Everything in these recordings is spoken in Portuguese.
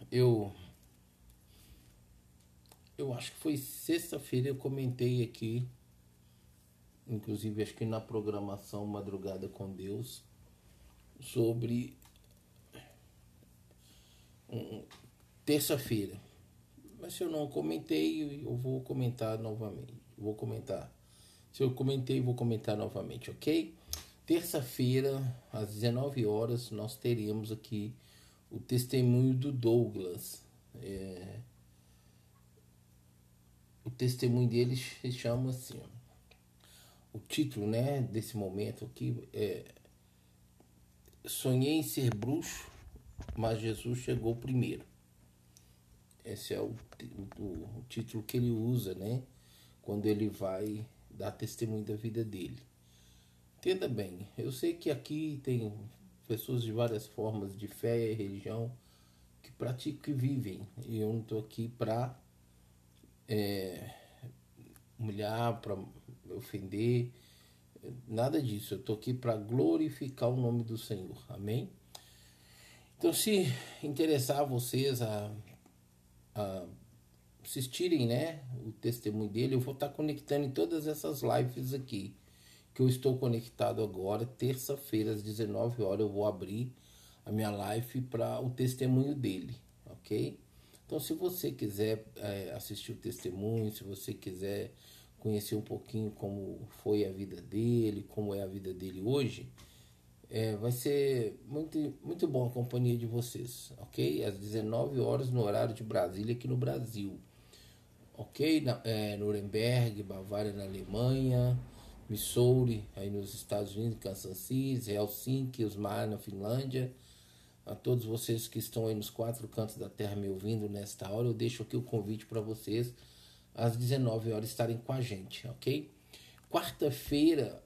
eu acho que foi sexta-feira eu comentei aqui, inclusive acho que na programação Madrugada com Deus, sobre terça-feira. Mas se eu não comentei, eu vou comentar novamente. Vou comentar. Se eu comentei, vou comentar novamente, ok? Terça-feira, às 19 horas, nós teremos aqui o testemunho do Douglas. O testemunho dele se chama assim, ó, o título, né, desse momento aqui é Sonhei em ser bruxo, mas Jesus chegou primeiro. Esse é o título que ele usa, né, quando ele vai dar testemunho da vida dele. Entenda bem, eu sei que aqui tem pessoas de várias formas de fé e religião que praticam e vivem. E eu não estou aqui para humilhar, para ofender, nada disso. Eu estou aqui para glorificar o nome do Senhor. Amém? Então, se interessar vocês a assistirem, né, o testemunho dele, eu vou estar conectando em todas essas lives aqui que eu estou conectado agora. Terça-feira às 19 horas eu vou abrir a minha live para o testemunho dele, ok? Então, se você quiser assistir o testemunho, se você quiser conhecer um pouquinho como foi a vida dele, como é a vida dele hoje, vai ser muito bom a companhia de vocês, ok? Às 19 horas no horário de Brasília, aqui no Brasil, ok? Nuremberg, Bavária na Alemanha, Missouri, aí nos Estados Unidos, Kansas City, Helsinki, Usmar na Finlândia. A todos vocês que estão aí nos quatro cantos da terra me ouvindo nesta hora, eu deixo aqui o convite para vocês às 19 horas estarem com a gente, ok? Quarta-feira,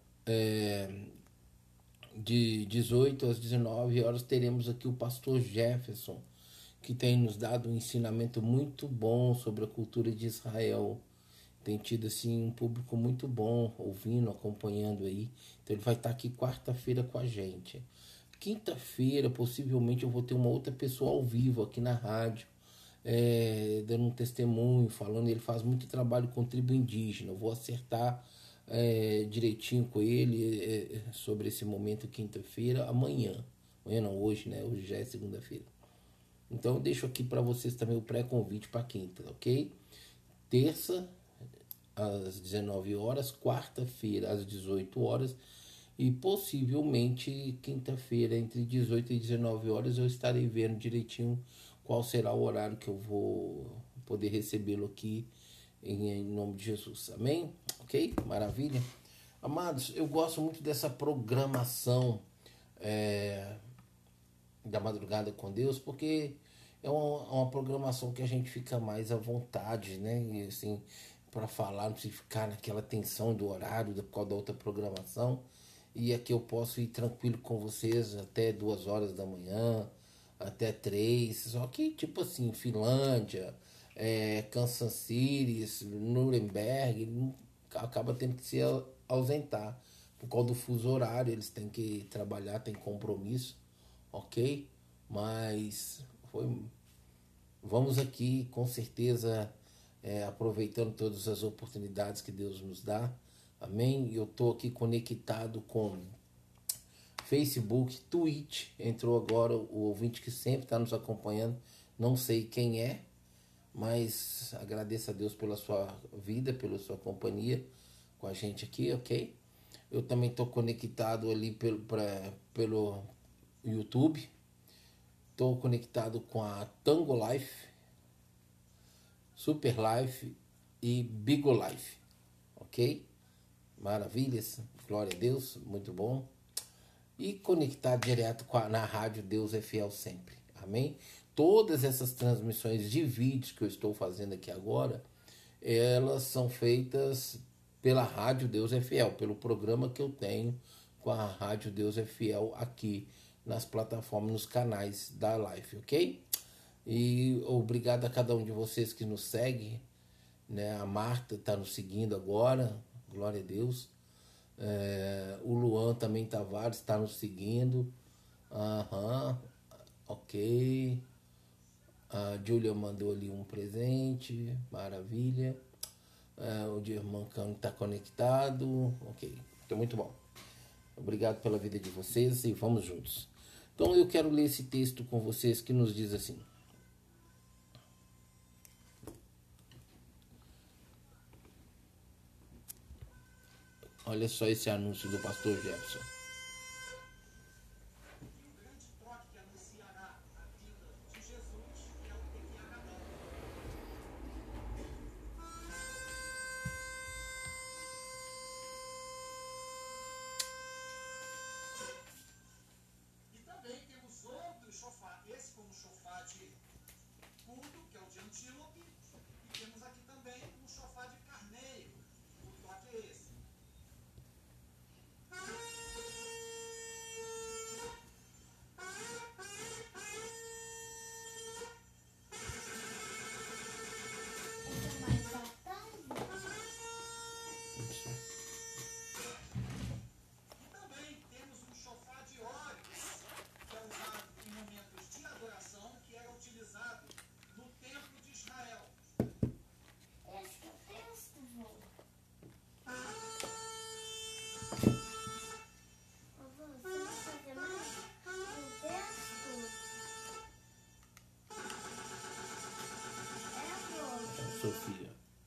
de 18 às 19 horas, teremos aqui o pastor Jefferson, que tem nos dado um ensinamento muito bom sobre a cultura de Israel. Tem tido assim um público muito bom ouvindo, acompanhando aí. Então ele vai estar aqui quarta-feira com a gente. Quinta-feira, possivelmente, eu vou ter uma outra pessoa ao vivo aqui na rádio, dando um testemunho, falando. Ele faz muito trabalho com tribo indígena. Eu vou acertar direitinho com ele sobre esse momento quinta-feira, amanhã. Amanhã não, hoje, né? Hoje já é segunda-feira. Então eu deixo aqui para vocês também o pré-convite para quinta, ok? Terça, às 19 horas, quarta-feira, às 18 horas, e possivelmente quinta-feira, entre 18 e 19 horas, eu estarei vendo direitinho qual será o horário que eu vou poder recebê-lo aqui em nome de Jesus. Amém? Ok? Maravilha? Amados, eu gosto muito dessa programação da Madrugada com Deus, porque é uma programação que a gente fica mais à vontade, né? E assim, para falar, não precisa ficar naquela tensão do horário, por causa da outra programação. E aqui eu posso ir tranquilo com vocês até 2 horas da manhã, até 3. Só que, tipo assim, Finlândia, Kansas City, Nuremberg, acaba tendo que se ausentar. Por causa do fuso horário, eles têm que trabalhar, têm compromisso, ok? Mas vamos aqui com certeza aproveitando todas as oportunidades que Deus nos dá. Amém? Eu estou aqui conectado com Facebook, Twitch. Entrou agora o ouvinte que sempre está nos acompanhando. Não sei quem é, mas agradeço a Deus pela sua vida, pela sua companhia com a gente aqui, ok? Eu também estou conectado ali pelo YouTube. Estou conectado com a Tango Life, Super Life e Bigo Life, ok? Maravilhas, glória a Deus, muito bom. E conectado direto na rádio Deus é Fiel Sempre, amém? Todas essas transmissões de vídeos que eu estou fazendo aqui agora, elas são feitas pela rádio Deus é Fiel, pelo programa que eu tenho com a rádio Deus é Fiel aqui nas plataformas, nos canais da live, ok? E obrigado a cada um de vocês que nos segue, né? A Marta está nos seguindo agora, glória a Deus. O Luan também Tavares está nos seguindo. Aham, ok. A Júlia mandou ali um presente, maravilha. O irmão Cano está conectado, ok, então muito bom. Obrigado pela vida de vocês e vamos juntos. Então eu quero ler esse texto com vocês que nos diz assim. Olha só esse anúncio do pastor Jefferson. Sofia.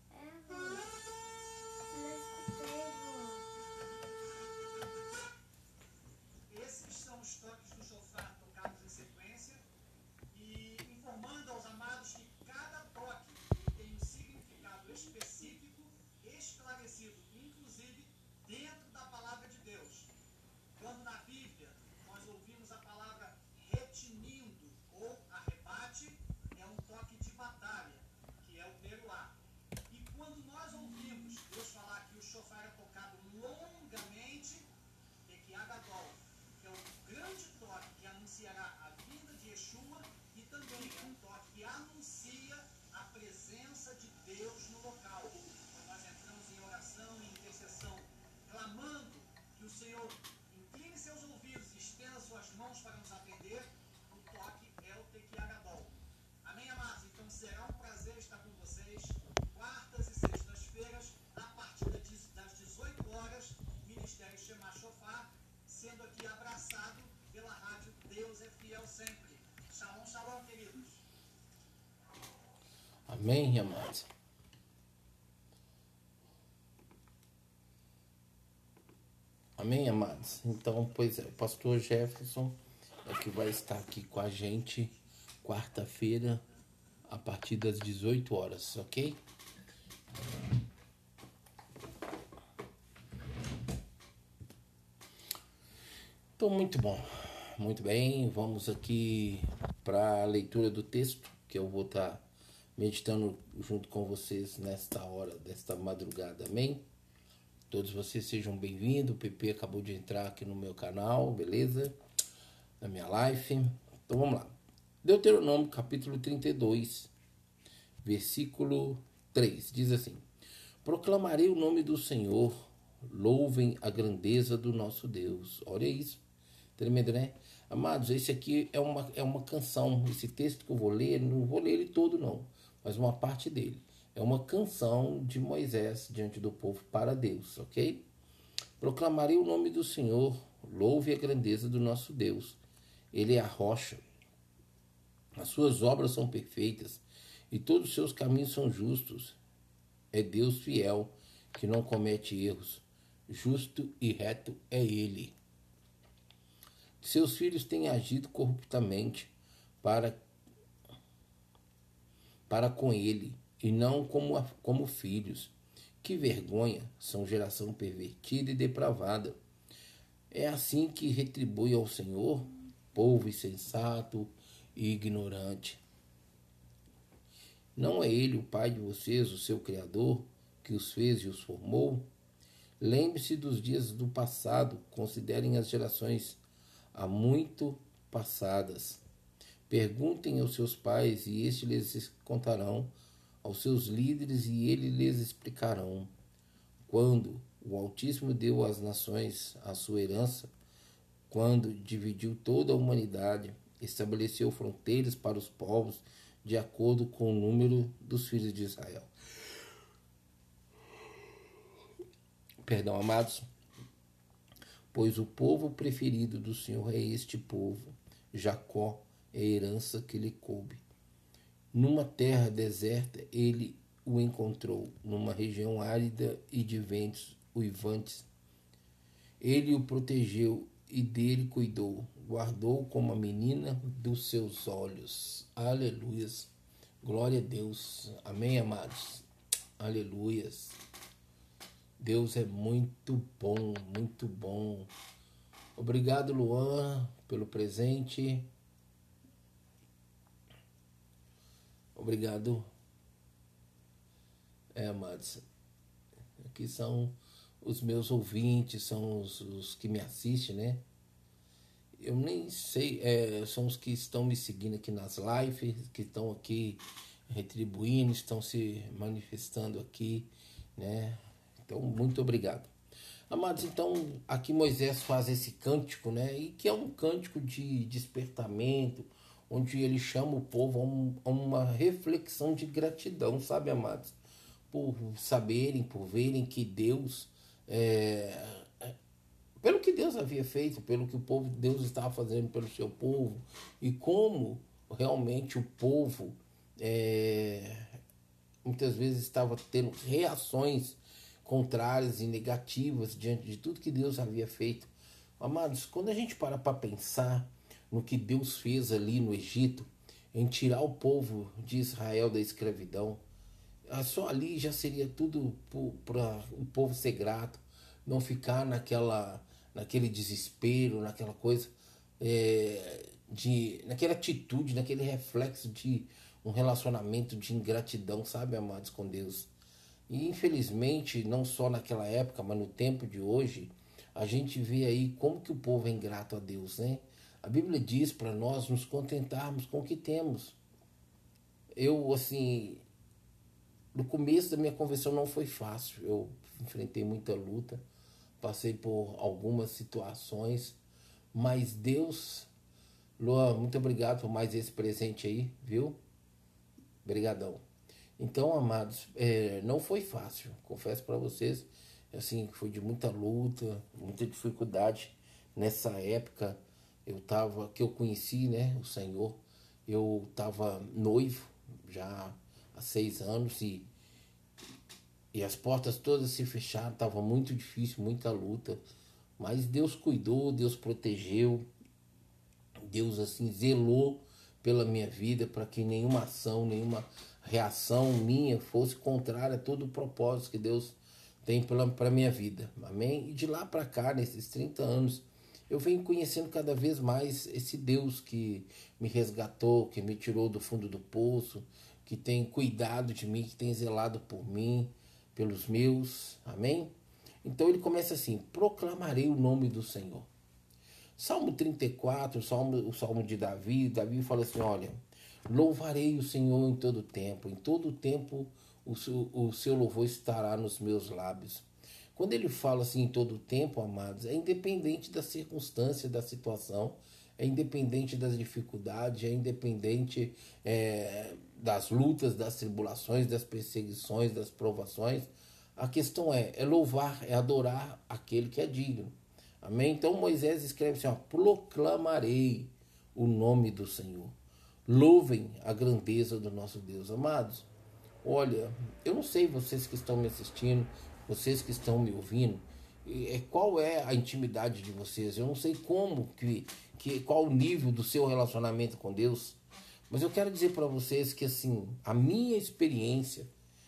Esses são os toques do chofar tocados em sequência e informando aos amados que cada toque tem um significado específico, esclarecido, inclusive dentro da palavra de Deus. Quando na Bíblia nós ouvimos a palavra retinindo ou arrebate, é um toque de batalha, que é o peruá. E quando nós ouvimos Deus falar que o chofar é tocado longamente, Tekiagadol, que é um grande toque que anunciará a vinda de Yeshua e também é um toque que anuncia a presença de Deus no local. Quando nós entramos em oração e intercessão, clamando que o Senhor incline seus ouvidos e estenda suas mãos para nos atender, o toque é o Tekiagadol. Amém, amados? Então será um prazer estar com vocês, quartas e sextas-feiras, a partir das 18 horas, Ministério Shema Shofar, sendo aqui abraçado pela rádio Deus é Fiel Sempre. Shalom, shalom, queridos. Amém, amados. Amém, amados. Então, pois é, o pastor Jefferson é que vai estar aqui com a gente quarta-feira a partir das 18 horas, ok? Então, muito bom. Muito bem, vamos aqui para a leitura do texto, que eu vou estar meditando junto com vocês nesta hora, desta madrugada, amém? Todos vocês sejam bem-vindos, o PP acabou de entrar aqui no meu canal, beleza? Na minha live. Então vamos lá. Deuteronômio capítulo 32, versículo 3, diz assim: Proclamarei o nome do Senhor, louvem a grandeza do nosso Deus. Olha isso, tremendo, né? Amados, esse aqui é uma canção. Esse texto que eu vou ler, não vou ler ele todo não, mas uma parte dele. É uma canção de Moisés diante do povo para Deus, ok? Proclamarei o nome do Senhor, louve a grandeza do nosso Deus. Ele é a rocha, as suas obras são perfeitas e todos os seus caminhos são justos. É Deus fiel, que não comete erros. Justo e reto é Ele. Seus filhos têm agido corruptamente para com Ele, e não como filhos. Que vergonha, são geração pervertida e depravada. É assim que retribui ao Senhor, povo insensato e ignorante. Não é Ele o Pai de vocês, o seu Criador, que os fez e os formou? Lembre-se dos dias do passado, considerem as gerações há muito passadas. Perguntem aos seus pais e estes lhes contarão, aos seus líderes e eles lhes explicarão. Quando o Altíssimo deu às nações a sua herança, quando dividiu toda a humanidade, estabeleceu fronteiras para os povos, de acordo com o número dos filhos de Israel. Perdão, amados, pois o povo preferido do Senhor é este povo. Jacó é a herança que lhe coube. Numa terra deserta ele o encontrou, numa região árida e de ventos uivantes. Ele o protegeu e dele cuidou, guardou como a menina dos seus olhos. Aleluias. Glória a Deus. Amém, amados. Aleluias. Deus é muito bom, muito bom. Obrigado, Luan, pelo presente. Obrigado. Amados. Aqui são os meus ouvintes, são os que me assistem, né? Eu nem sei, são os que estão me seguindo aqui nas lives, que estão aqui retribuindo, estão se manifestando aqui, né? Então, muito obrigado. Amados, então, aqui Moisés faz esse cântico, né? E que é um cântico de despertamento, onde ele chama o povo a uma reflexão de gratidão, sabe, amados? Por saberem, por verem que Deus, pelo que Deus havia feito, pelo que o povo, Deus estava fazendo pelo seu povo, e como realmente o povo muitas vezes estava tendo reações contrárias e negativas diante de tudo que Deus havia feito. Amados, quando a gente para pensar no que Deus fez ali no Egito, em tirar o povo de Israel da escravidão, só ali já seria tudo para o povo ser grato, não ficar naquele desespero, naquela coisa, naquela atitude, naquele reflexo de um relacionamento de ingratidão, sabe, amados, com Deus. E infelizmente, não só naquela época, mas no tempo de hoje, a gente vê aí como que o povo é ingrato a Deus, né? A Bíblia diz para nós nos contentarmos com o que temos. Eu, assim, no começo da minha conversão não foi fácil. Eu enfrentei muita luta, passei por algumas situações, mas Deus, Lua, muito obrigado por mais esse presente aí, viu? Obrigadão. Então, amados, não foi fácil, confesso para vocês, assim, foi de muita luta, muita dificuldade. Nessa época que eu conheci, né, o Senhor, eu estava noivo já há 6 anos e as portas todas se fecharam, estava muito difícil, muita luta, mas Deus cuidou, Deus protegeu, Deus assim zelou pela minha vida para que nenhuma ação, nenhuma reação minha fosse contrária a todo o propósito que Deus tem para a minha vida. Amém? E de lá para cá, nesses 30 anos, eu venho conhecendo cada vez mais esse Deus que me resgatou, que me tirou do fundo do poço, que tem cuidado de mim, que tem zelado por mim, pelos meus. Amém? Então ele começa assim: proclamarei o nome do Senhor. Salmo 34, o Salmo de Davi fala assim, olha, louvarei o Senhor em todo tempo o seu louvor estará nos meus lábios. Quando ele fala assim em todo tempo, amados, é independente da circunstância, da situação, é independente das dificuldades, é independente das lutas, das tribulações, das perseguições, das provações. A questão é louvar, é adorar aquele que é digno. Amém? Então Moisés escreve assim, ó, proclamarei o nome do Senhor. Louvem a grandeza do nosso Deus. Amados, olha, eu não sei vocês que estão me assistindo, vocês que estão me ouvindo, qual é a intimidade de vocês. Eu não sei qual o nível do seu relacionamento com Deus, mas eu quero dizer para vocês que assim, a minha experiência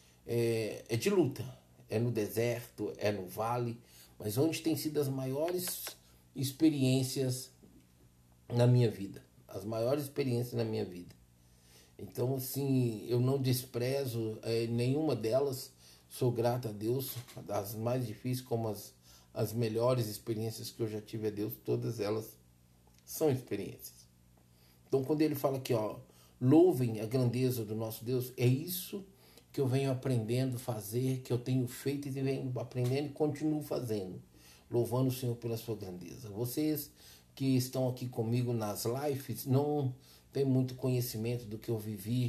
é de luta. É no deserto, é no vale, mas onde tem sido as maiores experiências na minha vida. As maiores experiências na minha vida. Então, assim, eu não desprezo nenhuma delas. Sou grato a Deus. Das mais difíceis como as melhores experiências que eu já tive a Deus, todas elas são experiências. Então, quando ele fala aqui, ó, louvem a grandeza do nosso Deus, é isso que eu venho aprendendo a fazer, que eu tenho feito e venho aprendendo e continuo fazendo, louvando o Senhor pela sua grandeza. Vocês que estão aqui comigo nas lives não têm muito conhecimento do que eu vivi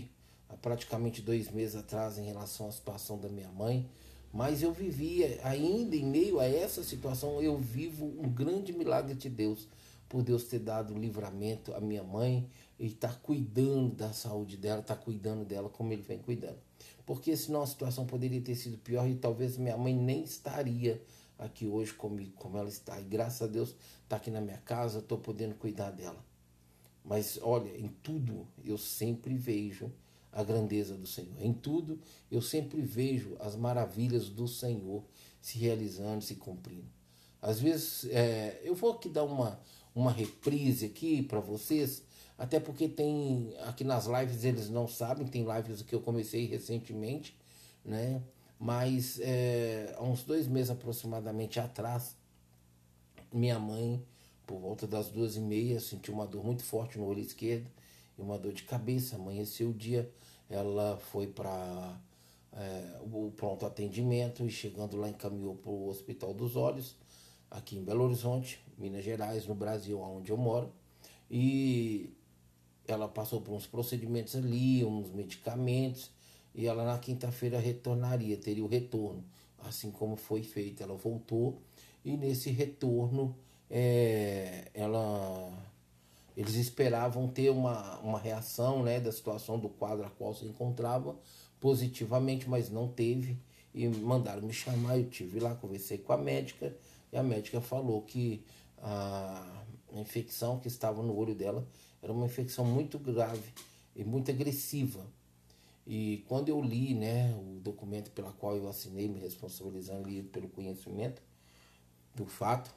há praticamente 2 meses atrás em relação à situação da minha mãe, mas eu vivia ainda em meio a essa situação, eu vivo um grande milagre de Deus, por Deus ter dado livramento à minha mãe e estar cuidando da saúde dela, estar cuidando dela como ele vem cuidando. Porque senão a situação poderia ter sido pior e talvez minha mãe nem estaria aqui hoje comigo, como ela está. E graças a Deus está aqui na minha casa, estou podendo cuidar dela. Mas olha, em tudo eu sempre vejo a grandeza do Senhor. Em tudo eu sempre vejo as maravilhas do Senhor se realizando, se cumprindo. Às vezes eu vou aqui dar uma reprise aqui para vocês, até porque tem aqui nas lives, eles não sabem, tem lives que eu comecei recentemente, né? Mas há uns 2 meses aproximadamente atrás, minha mãe, por volta das 2h30, sentiu uma dor muito forte no olho esquerdo e uma dor de cabeça. Amanheceu o dia, ela foi para o pronto atendimento e chegando lá encaminhou para o Hospital dos Olhos, aqui em Belo Horizonte, Minas Gerais, no Brasil, onde eu moro. E ela passou por uns procedimentos ali, uns medicamentos, e ela na quinta-feira retornaria, teria o retorno, assim como foi feito. Ela voltou e nesse retorno eles esperavam ter uma reação, né, da situação do quadro a qual se encontrava positivamente, mas não teve e mandaram me chamar. Eu tive lá, conversei com a médica e a médica falou que a infecção que estava no olho dela era uma infecção muito grave e muito agressiva. E quando eu li, né, o documento pela qual eu assinei, me responsabilizando ali pelo conhecimento do fato,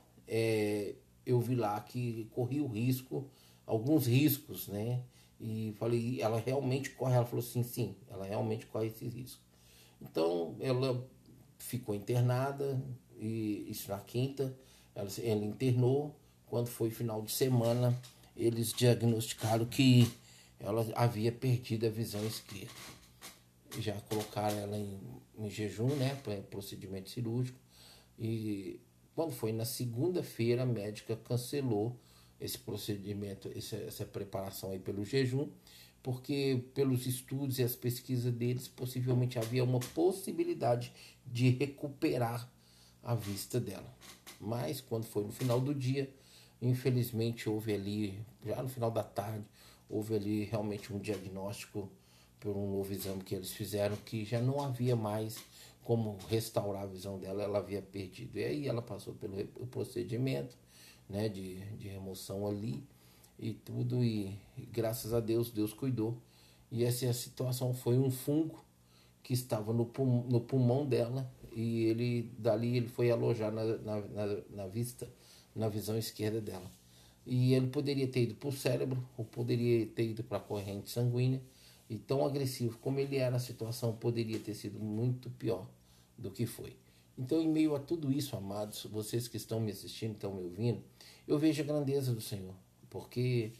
eu vi lá que corria o risco, alguns riscos, né? E falei, ela realmente corre? Ela falou assim, sim, ela realmente corre esse risco. Então, ela ficou internada, e isso na quinta, ela internou. Quando foi final de semana, eles diagnosticaram que ela havia perdido a visão esquerda. Já colocaram ela em jejum, né, para procedimento cirúrgico. E quando foi na segunda-feira, a médica cancelou esse procedimento, essa preparação aí pelo jejum, porque pelos estudos e as pesquisas deles, possivelmente havia uma possibilidade de recuperar a vista dela. Mas quando foi no final do dia, infelizmente houve ali, já no final da tarde, houve ali realmente um diagnóstico por um novo exame que eles fizeram, que já não havia mais como restaurar a visão dela, ela havia perdido. E aí ela passou pelo procedimento, né, de remoção ali e tudo, e graças a Deus, Deus cuidou. E essa situação foi um fungo que estava no pulmão dela, e dali ele foi alojar na vista, na visão esquerda dela. E ele poderia ter ido para o cérebro, ou poderia ter ido para a corrente sanguínea, e tão agressivo como ele era, a situação poderia ter sido muito pior do que foi. Então, em meio a tudo isso, amados, vocês que estão me assistindo, estão me ouvindo, eu vejo a grandeza do Senhor, porque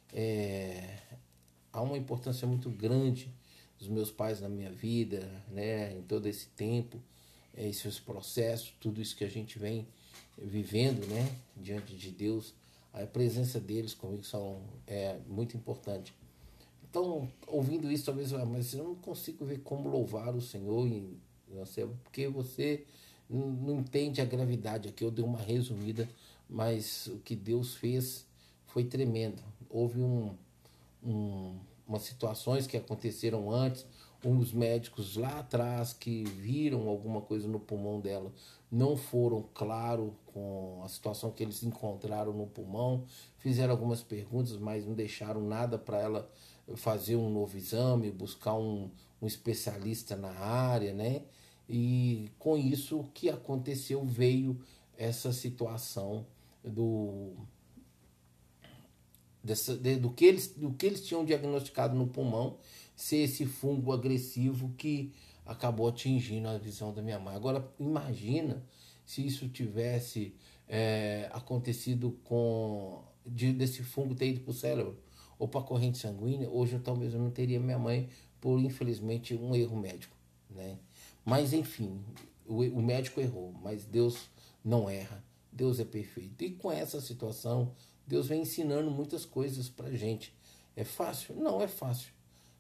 há uma importância muito grande dos meus pais na minha vida, né, em todo esse tempo, esses processos, tudo isso que a gente vem vivendo, né, diante de Deus. A presença deles comigo é muito importante. Então, ouvindo isso, talvez, mas eu não consigo ver como louvar o Senhor, porque você não entende a gravidade. Aqui eu dei uma resumida, mas o que Deus fez foi tremendo. Houve umas situações que aconteceram antes, uns médicos lá atrás que viram alguma coisa no pulmão dela, não foram claros com a situação que eles encontraram no pulmão, fizeram algumas perguntas, mas não deixaram nada para ela fazer um novo exame, buscar um especialista na área, né? E com isso, o que aconteceu, veio essa situação do que eles tinham diagnosticado no pulmão, ser esse fungo agressivo que acabou atingindo a visão da minha mãe. Agora, imagina se isso tivesse acontecido desse fungo ter ido para o cérebro ou para a corrente sanguínea. Hoje talvez eu não teria minha mãe por, infelizmente, um erro médico, né? Mas, enfim, o médico errou, mas Deus não erra. Deus é perfeito. E com essa situação, Deus vem ensinando muitas coisas para a gente. É fácil? Não é fácil.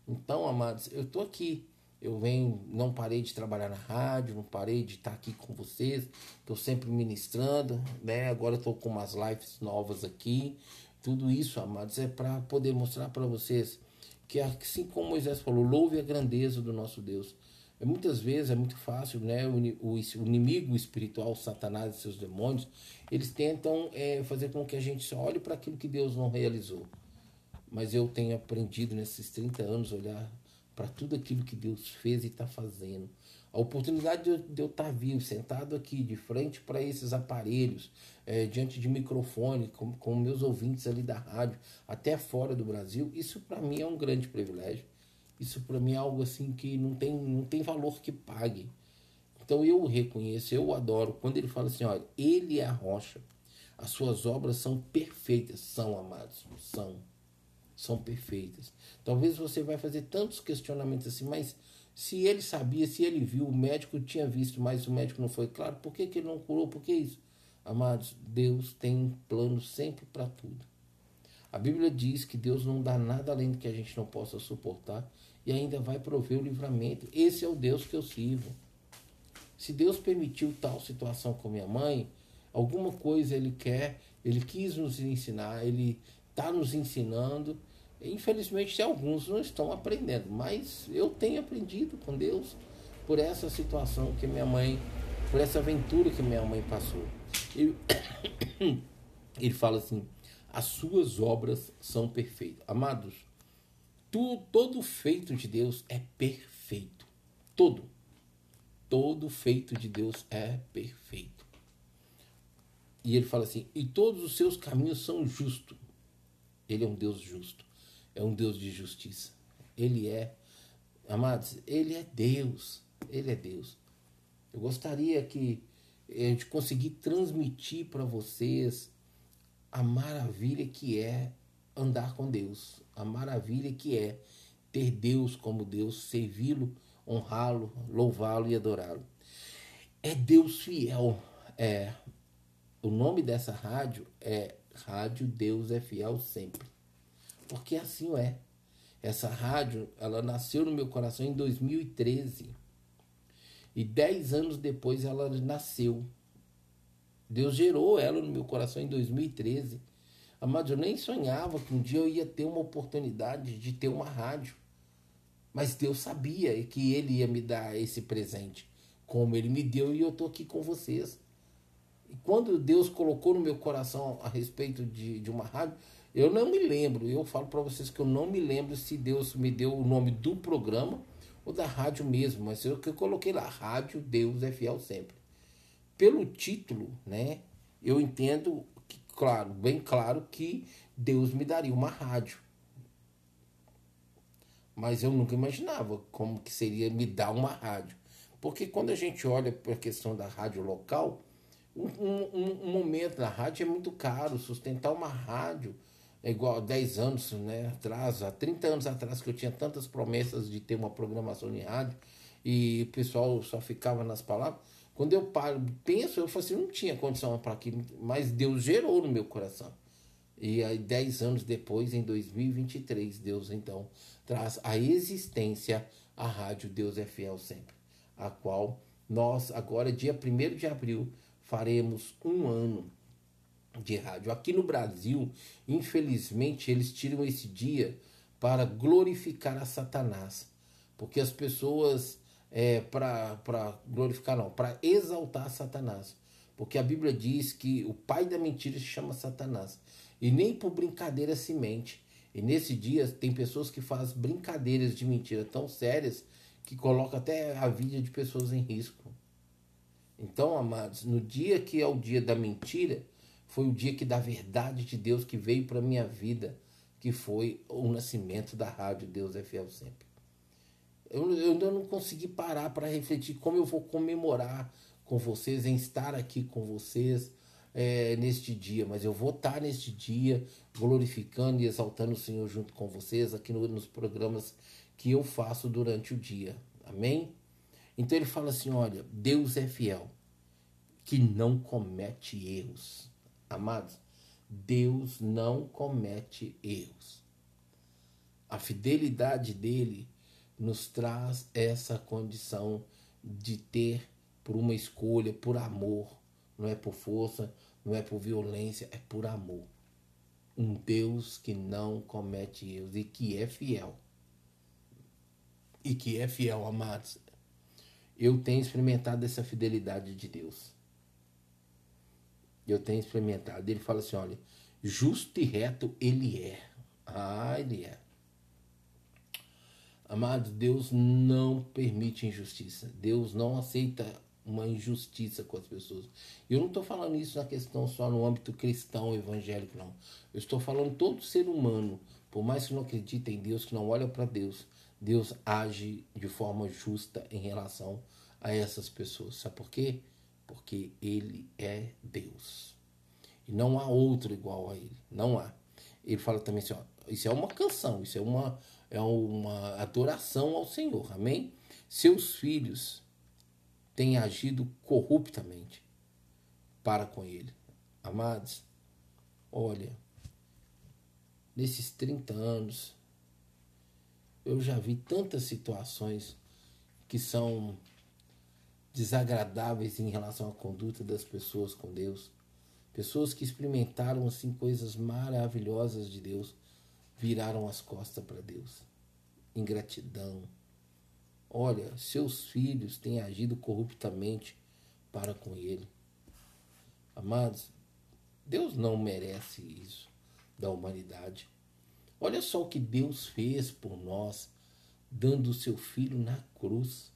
Então, amados, eu estou aqui. Eu venho, não parei de trabalhar na rádio, não parei de estar aqui com vocês. Estou sempre ministrando, né? Agora estou com umas lives novas aqui. Tudo isso, amados, é para poder mostrar para vocês que, assim como Moisés falou, louve a grandeza do nosso Deus. Muitas vezes é muito fácil, né? O inimigo espiritual, Satanás e seus demônios, eles tentam fazer com que a gente só olhe para aquilo que Deus não realizou. Mas eu tenho aprendido nesses 30 anos a olhar para tudo aquilo que Deus fez e está fazendo. A oportunidade de eu estar vivo, sentado aqui de frente para esses aparelhos, diante de microfone, com meus ouvintes ali da rádio, até fora do Brasil, isso para mim é um grande privilégio. Isso para mim é algo assim que não tem valor que pague. Então eu o reconheço, eu o adoro. Quando ele fala assim, olha, ele é a rocha, as suas obras são perfeitas, são, amados, são perfeitas. Talvez você vai fazer tantos questionamentos assim, mas se ele sabia, se ele viu, o médico tinha visto, mas o médico não foi claro, por que, que ele não curou? Por que isso? Amados, Deus tem um plano sempre para tudo. A Bíblia diz que Deus não dá nada além do que a gente não possa suportar e ainda vai prover o livramento. Esse é o Deus que eu sirvo. Se Deus permitiu tal situação com minha mãe, alguma coisa ele quis nos ensinar, ele está nos ensinando. Infelizmente, alguns não estão aprendendo, mas eu tenho aprendido com Deus por essa situação que minha mãe, por essa aventura que minha mãe passou. Ele fala assim, as suas obras são perfeitas. Amados, todo feito de Deus é perfeito. Todo feito de Deus é perfeito. E ele fala assim, e todos os seus caminhos são justos. Ele é um Deus justo. É um Deus de justiça. Ele é, amados, ele é Deus. Ele é Deus. Eu gostaria que a gente conseguir transmitir para vocês a maravilha que é andar com Deus. A maravilha que é ter Deus como Deus, servi-lo, honrá-lo, louvá-lo e adorá-lo. É Deus fiel. O nome dessa rádio é Rádio Deus é Fiel Sempre. Porque assim é. Essa rádio, ela nasceu no meu coração em 2013. E 10 anos depois ela nasceu. Deus gerou ela no meu coração em 2013. Amado, eu nem sonhava que um dia eu ia ter uma oportunidade de ter uma rádio. Mas Deus sabia que Ele ia me dar esse presente. Como Ele me deu e eu estou aqui com vocês. E quando Deus colocou no meu coração a respeito de uma rádio, eu não me lembro. Eu falo para vocês que eu não me lembro se Deus me deu o nome do programa ou da rádio mesmo. Mas eu coloquei lá, Rádio Deus é Fiel Sempre. Pelo título, né, eu entendo, que, claro, bem claro que Deus me daria uma rádio. Mas eu nunca imaginava como que seria me dar uma rádio. Porque quando a gente olha para a questão da rádio local, um momento na rádio é muito caro. Sustentar uma rádio é igual a 10 anos, né, atrás, há 30 anos atrás, que eu tinha tantas promessas de ter uma programação em rádio e o pessoal só ficava nas palavras. Quando eu penso, eu falo assim, não tinha condição para aquilo, mas Deus gerou no meu coração. E aí, 10 anos depois, em 2023, Deus então traz a existência a rádio Deus é Fiel Sempre, a qual nós, agora, dia 1º de abril, faremos um ano de rádio. Aqui no Brasil, infelizmente, eles tiram esse dia para glorificar a Satanás, porque as pessoas, para glorificar não, para exaltar Satanás, porque a Bíblia diz que o pai da mentira se chama Satanás, e nem por brincadeira se mente. E nesse dia tem pessoas que fazem brincadeiras de mentira tão sérias que colocam até a vida de pessoas em risco. Então, amados, no dia que é o dia da mentira, foi o dia que da verdade de Deus que veio para a minha vida, que foi o nascimento da rádio Deus é Fiel Sempre. Eu ainda não consegui parar para refletir como eu vou comemorar com vocês, em estar aqui com vocês neste dia, mas eu vou estar neste dia glorificando e exaltando o Senhor junto com vocês aqui nos programas que eu faço durante o dia. Amém? Então ele fala assim, olha, Deus é fiel, que não comete erros. Amados, Deus não comete erros. A fidelidade dele nos traz essa condição de ter por uma escolha, por amor. Não é por força, não é por violência, é por amor. Um Deus que não comete erros e que é fiel. E que é fiel, amados. Eu tenho experimentado essa fidelidade de Deus. Eu tenho experimentado. Ele fala assim, olha, justo e reto ele é. Ah, ele é. Amados, Deus não permite injustiça. Deus não aceita uma injustiça com as pessoas. Eu não estou falando isso na questão só no âmbito cristão, evangélico, não. Eu estou falando todo ser humano, por mais que não acredite em Deus, que não olha para Deus, Deus age de forma justa em relação a essas pessoas. Sabe por quê? Porque Ele é Deus. E não há outro igual a Ele. Não há. Ele fala também assim, ó, isso é uma canção, isso é uma adoração ao Senhor. Amém? Seus filhos têm agido corruptamente para com Ele. Amados, olha, nesses 30 anos, eu já vi tantas situações que são desagradáveis em relação à conduta das pessoas com Deus. Pessoas que experimentaram assim coisas maravilhosas de Deus, viraram as costas para Deus. Ingratidão. Olha, seus filhos têm agido corruptamente para com Ele. Amados, Deus não merece isso da humanidade. Olha só o que Deus fez por nós, dando o seu Filho na cruz.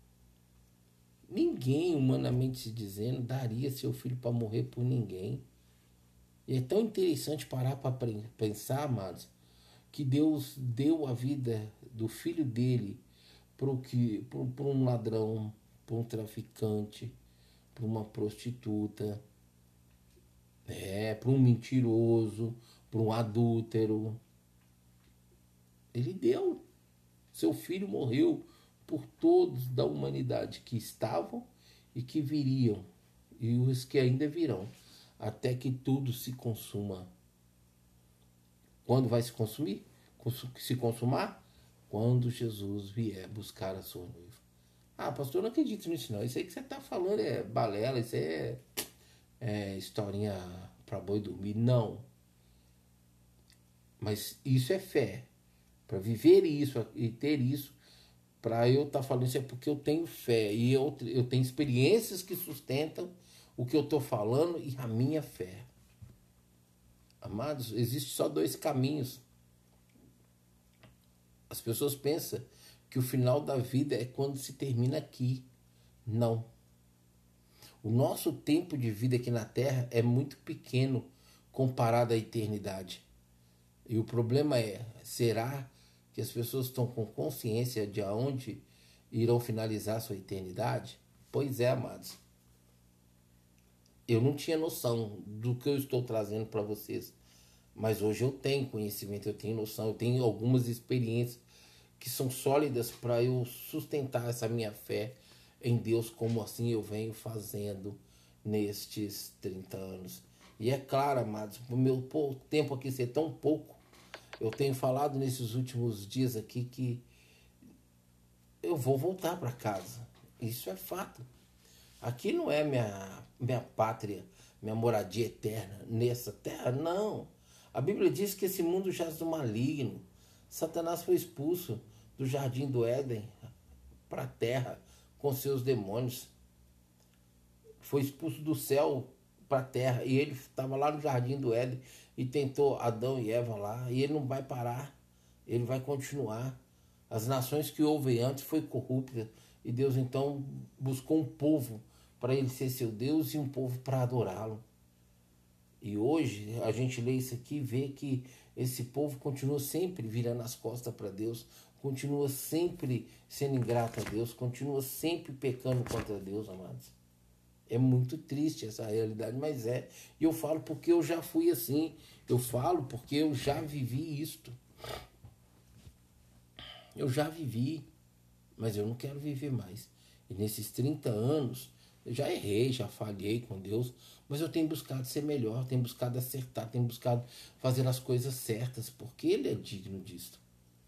Ninguém, humanamente se dizendo, daria seu filho para morrer por ninguém. E é tão interessante parar para pensar, amados, que Deus deu a vida do filho dele para um ladrão, para um traficante, para uma prostituta, para um mentiroso, para um adúltero. Ele deu. Seu filho morreu por todos da humanidade que estavam e que viriam, e os que ainda virão, até que tudo se consuma. Quando vai se consumir? Se consumar? Quando Jesus vier buscar a sua noiva. Ah, pastor, eu não acredito nisso não. Isso aí que você está falando é balela, isso é historinha para boi dormir. Não. Mas isso é fé. Para viver isso e ter isso, para eu estar falando isso é porque eu tenho fé. E eu tenho experiências que sustentam o que eu estou falando e a minha fé. Amados, existe só dois caminhos. As pessoas pensam que o final da vida é quando se termina aqui. Não. O nosso tempo de vida aqui na Terra é muito pequeno comparado à eternidade. E o problema é, será que as pessoas estão com consciência de aonde irão finalizar sua eternidade? Pois é, amados. Eu não tinha noção do que eu estou trazendo para vocês. Mas hoje eu tenho conhecimento, eu tenho noção, eu tenho algumas experiências que são sólidas para eu sustentar essa minha fé em Deus, como assim eu venho fazendo nestes 30 anos. E é claro, amados, o meu tempo aqui ser tão pouco, eu tenho falado nesses últimos dias aqui que eu vou voltar para casa. Isso é fato. Aqui não é minha pátria, minha moradia eterna nessa terra, não. A Bíblia diz que esse mundo jaz do maligno. Satanás foi expulso do jardim do Éden para a terra com seus demônios. Foi expulso do céu para a terra e ele estava lá no jardim do Éden e tentou Adão e Eva lá. E ele não vai parar, ele vai continuar. As nações que houve antes foi corrupta e Deus então buscou um povo para ele ser seu Deus e um povo para adorá-lo. E hoje a gente lê isso aqui e vê que esse povo continua sempre virando as costas para Deus, continua sempre sendo ingrato a Deus, continua sempre pecando contra Deus, amados. É muito triste essa realidade, mas é. E eu falo porque eu já fui assim, eu falo porque eu já vivi isto. Eu já vivi, mas eu não quero viver mais. E nesses 30 anos, eu já errei, já falhei com Deus, mas eu tenho buscado ser melhor, tenho buscado acertar, tenho buscado fazer as coisas certas, porque Ele é digno disso.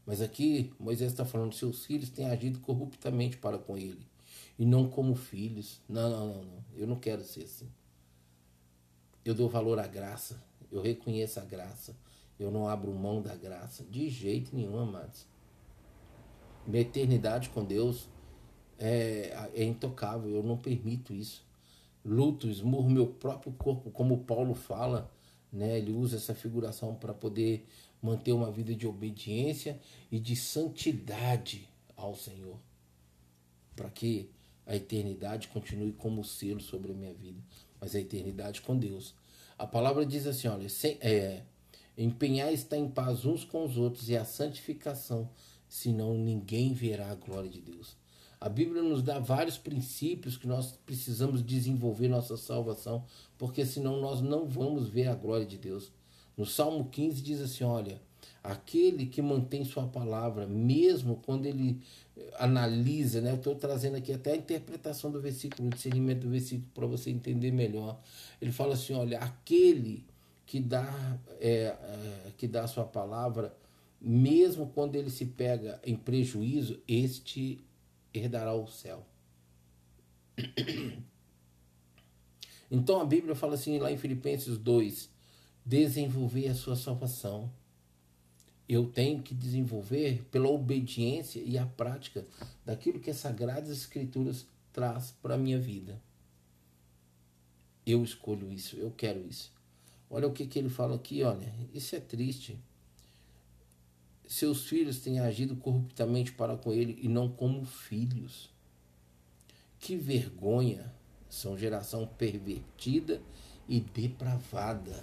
Mas aqui Moisés está falando, seus filhos têm agido corruptamente para com ele, e não como filhos. Não, não, não, não. Eu não quero ser assim. Eu dou valor à graça, eu reconheço a graça, eu não abro mão da graça, de jeito nenhum, amados. Minha eternidade com Deus é intocável, eu não permito isso. Luto, esmurro meu próprio corpo, como Paulo fala, né? Ele usa essa figuração para poder manter uma vida de obediência e de santidade ao Senhor, para que a eternidade continue como selo sobre a minha vida, mas a eternidade com Deus. A palavra diz assim, olha, empenhar está em paz uns com os outros e a santificação, senão ninguém verá a glória de Deus. A Bíblia nos dá vários princípios que nós precisamos desenvolver nossa salvação, porque senão nós não vamos ver a glória de Deus. No Salmo 15 diz assim, olha, aquele que mantém sua palavra, mesmo quando ele analisa, né? Eu estou trazendo aqui até a interpretação do versículo, o discernimento do versículo, para você entender melhor. Ele fala assim, olha, aquele que dá a sua palavra, mesmo quando ele se pega em prejuízo, este herdará o céu. Então a Bíblia fala assim lá em Filipenses 2, desenvolver a sua salvação. Eu tenho que desenvolver pela obediência e a prática daquilo que as Sagradas Escrituras traz para a minha vida. Eu escolho isso, eu quero isso. Olha o que ele fala aqui, olha, isso é triste. Seus filhos têm agido corruptamente para com ele e não como filhos. Que vergonha! São geração pervertida e depravada.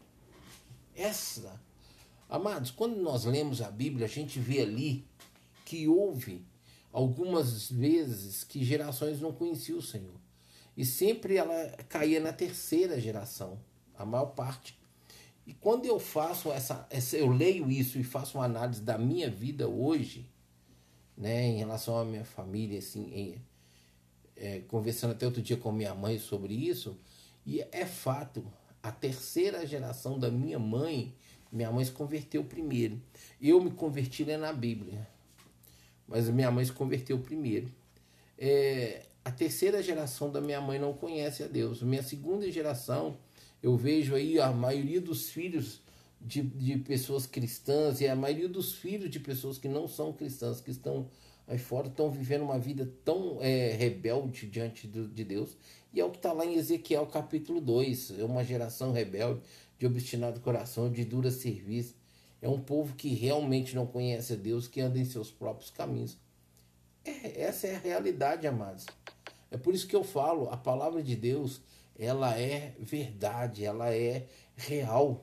Amados, quando nós lemos a Bíblia, a gente vê ali que houve algumas vezes que gerações não conheciam o Senhor. E sempre ela caía na terceira geração, a maior parte. E quando eu faço eu leio isso e faço uma análise da minha vida hoje, né, em relação à minha família, assim, conversando até outro dia com minha mãe sobre isso, e é fato, a terceira geração da minha mãe se converteu primeiro. Eu me converti na Bíblia, mas minha mãe se converteu primeiro. A terceira geração da minha mãe não conhece a Deus. Minha segunda geração, eu vejo aí a maioria dos filhos de pessoas cristãs e a maioria dos filhos de pessoas que não são cristãs, que estão aí fora, estão vivendo uma vida tão rebelde diante de Deus. E é o que está lá em Ezequiel capítulo 2. É uma geração rebelde, de obstinado coração, de dura serviço. É um povo que realmente não conhece a Deus, que anda em seus próprios caminhos. Essa é a realidade, amados. É por isso que eu falo, a palavra de Deus, ela é verdade, ela é real.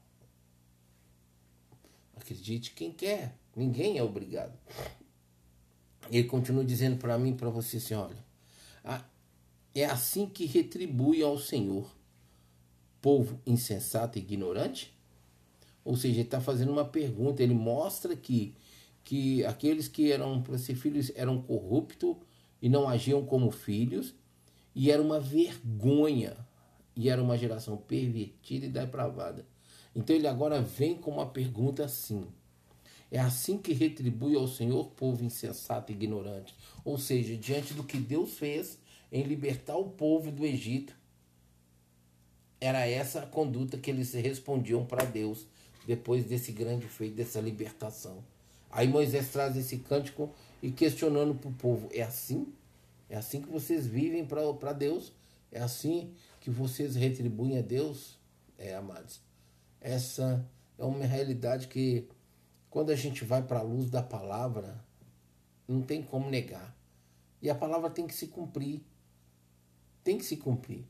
Acredite quem quer, ninguém é obrigado. Ele continua dizendo para mim e para você assim, olha, é assim que retribui ao Senhor, povo insensato e ignorante? Ou seja, ele está fazendo uma pergunta, ele mostra que aqueles que eram para ser filhos eram corruptos e não agiam como filhos, e era uma vergonha, e era uma geração pervertida e depravada. Então ele agora vem com uma pergunta assim, é assim que retribui ao Senhor, povo insensato e ignorante. Ou seja, diante do que Deus fez em libertar o povo do Egito, era essa a conduta que eles respondiam para Deus depois desse grande feito, dessa libertação. Aí Moisés traz esse cântico e questionando para o povo, é assim? É assim que vocês vivem para Deus? É assim que vocês retribuem a Deus? Amados. Essa é uma realidade que, quando a gente vai para a luz da palavra, não tem como negar. E a palavra tem que se cumprir. Tem que se cumprir.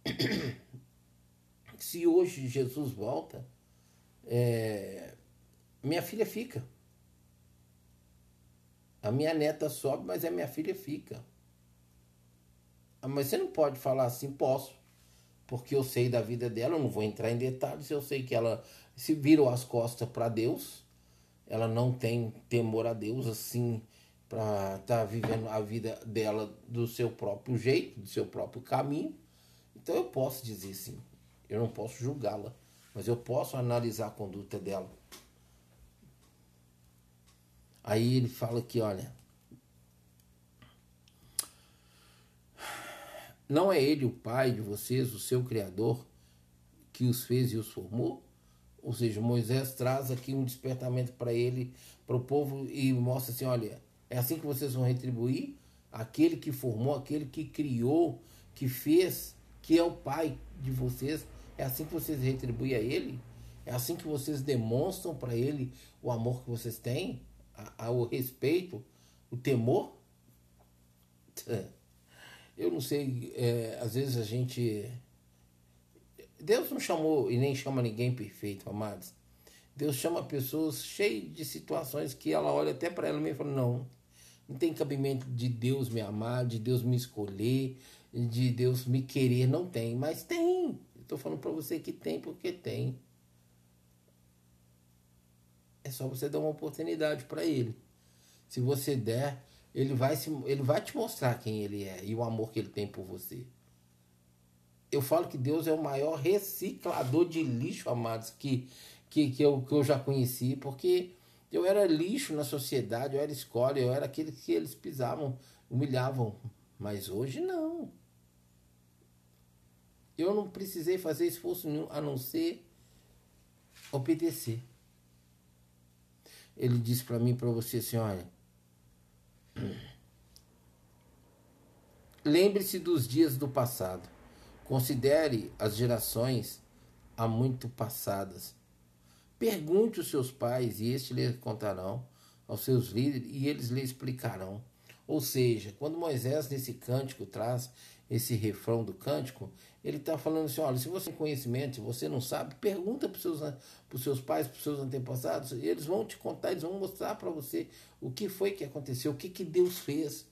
Se hoje Jesus volta, minha filha fica. A minha neta sobe, mas a minha filha fica. Mas você não pode falar assim, posso. Porque eu sei da vida dela, eu não vou entrar em detalhes. Eu sei que ela se virou as costas para Deus. Ela não tem temor a Deus, assim, para estar vivendo a vida dela do seu próprio jeito, do seu próprio caminho. Então eu posso dizer sim. Eu não posso julgá-la, mas eu posso analisar a conduta dela. Aí ele fala aqui, olha, não é ele o pai de vocês, o seu criador, que os fez e os formou? Ou seja, Moisés traz aqui um despertamento para ele, para o povo, e mostra assim, olha, é assim que vocês vão retribuir aquele que formou, aquele que criou, que fez, que é o pai de vocês. É assim que vocês retribuem a ele? É assim que vocês demonstram para ele o amor que vocês têm, o respeito, o temor? Eu não sei, às vezes a gente... Deus não chamou e nem chama ninguém perfeito, amados. Deus chama pessoas cheias de situações que ela olha até para ela mesma e fala, não tem cabimento de Deus me amar, de Deus me escolher, de Deus me querer, não tem. Mas tem. Estou falando para você que tem porque tem. É só você dar uma oportunidade para ele. Se você der, ele vai te mostrar quem ele é e o amor que ele tem por você. Eu falo que Deus é o maior reciclador de lixo, amados, que eu já conheci, porque eu era lixo na sociedade, eu era escória, eu era aquele que eles pisavam, humilhavam. Mas hoje não. Eu não precisei fazer esforço nenhum a não ser obedecer. Ele disse para mim, para você assim, olha, lembre-se dos dias do passado. Considere as gerações há muito passadas. Pergunte aos seus pais e estes lhe contarão, aos seus líderes e eles lhe explicarão. Ou seja, quando Moisés nesse cântico traz esse refrão do cântico, ele está falando assim, olha, se você tem conhecimento, se você não sabe, pergunta para os seus pais, para os seus antepassados, e eles vão te contar, eles vão mostrar para você o que foi que aconteceu, o que Deus fez.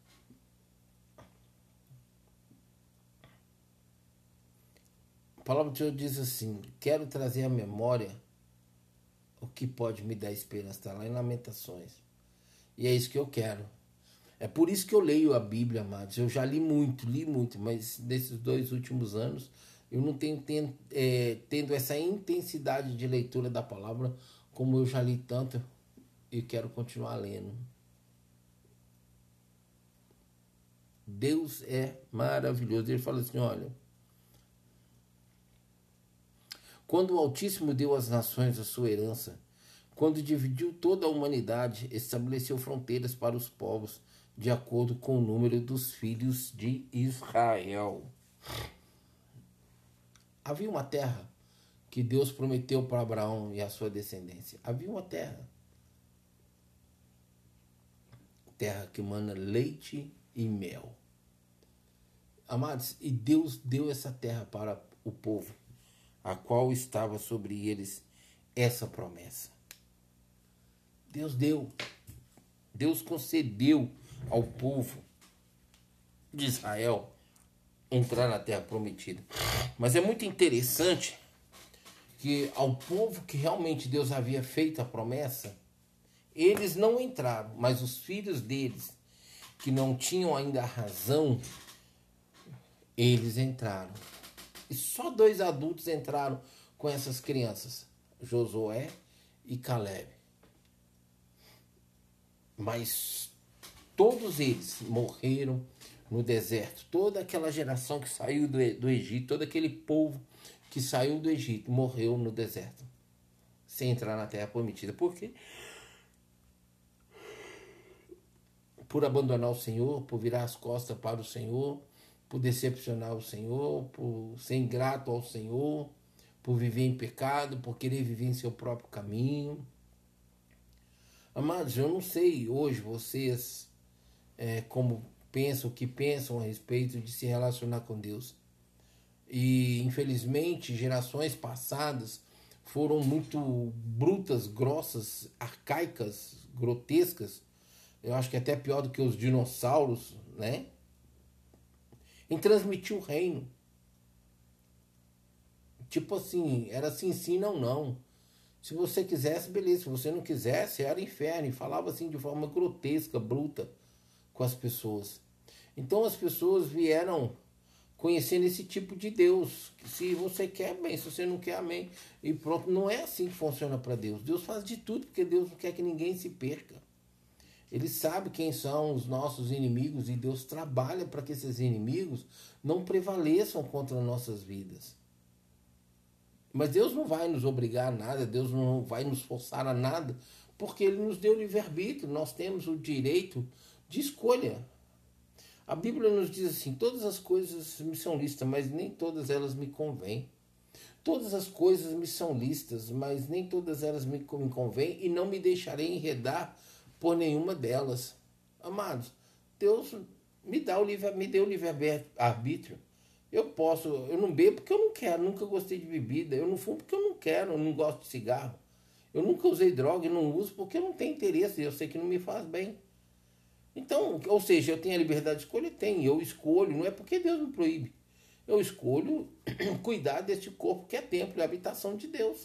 A palavra de Deus diz assim, quero trazer à memória o que pode me dar esperança, está lá em Lamentações. E é isso que eu quero. É por isso que eu leio a Bíblia, amados. Eu já li muito, mas nesses 2 últimos anos eu não tenho tendo essa intensidade de leitura da palavra como eu já li tanto e quero continuar lendo. Deus é maravilhoso. Ele fala assim, olha, quando o Altíssimo deu às nações a sua herança, quando dividiu toda a humanidade, estabeleceu fronteiras para os povos, de acordo com o número dos filhos de Israel. Havia uma terra que Deus prometeu para Abraão e a sua descendência. Havia uma terra. Terra que mana leite e mel. Amados, e Deus deu essa terra para o povo, a qual estava sobre eles essa promessa. Deus deu. Deus concedeu ao povo de Israel entrar na terra prometida. Mas é muito interessante que ao povo que realmente Deus havia feito a promessa, eles não entraram, mas os filhos deles, que não tinham ainda a razão, eles entraram. E só 2 adultos entraram com essas crianças, Josué e Caleb. Mas todos eles morreram no deserto. Toda aquela geração que saiu do Egito, todo aquele povo que saiu do Egito, morreu no deserto, sem entrar na terra prometida. Por quê? Por abandonar o Senhor, por virar as costas para o Senhor, por decepcionar o Senhor, por ser ingrato ao Senhor, por viver em pecado, por querer viver em seu próprio caminho. Amados, eu não sei hoje vocês como pensam, o que pensam a respeito de se relacionar com Deus. E infelizmente gerações passadas foram muito brutas, grossas, arcaicas, grotescas. Eu acho que até pior do que os dinossauros, né? Em transmitir o reino. Tipo assim, era assim, sim, não, não. Se você quisesse, beleza. Se você não quisesse, era inferno. E falava assim de forma grotesca, bruta com as pessoas. Então as pessoas vieram conhecendo esse tipo de Deus. Se você quer, bem. Se você não quer, amém. E pronto, não é assim que funciona para Deus. Deus faz de tudo porque Deus não quer que ninguém se perca. Ele sabe quem são os nossos inimigos e Deus trabalha para que esses inimigos não prevaleçam contra nossas vidas. Mas Deus não vai nos obrigar a nada, Deus não vai nos forçar a nada, porque Ele nos deu livre-arbítrio, nós temos o direito de escolha. A Bíblia nos diz assim: todas as coisas me são lícitas, mas nem todas elas me convêm. Todas as coisas me são lícitas, mas nem todas elas me convêm, e não me deixarei enredar por nenhuma delas. Amados, Deus me deu o livre-arbítrio. Eu não bebo porque eu não quero, nunca gostei de bebida. Eu não fumo porque eu não quero, eu não gosto de cigarro. Eu nunca usei droga e não uso porque eu não tenho interesse, eu sei que não me faz bem. Então, ou seja, eu tenho a liberdade de escolha? Tenho, eu escolho, não é porque Deus me proíbe. Eu escolho cuidar deste corpo que é templo e habitação de Deus.